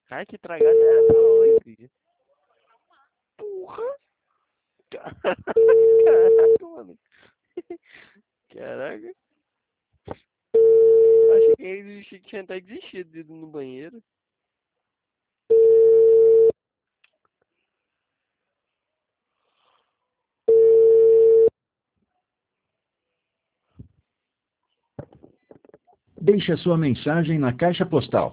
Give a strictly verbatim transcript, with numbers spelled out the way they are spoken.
Ai, que tragada é essa hoje, filho? Porra! Caraca, mano. Caraca. Achei que ele tinha até desistido de ir no banheiro. Deixe a sua mensagem na caixa postal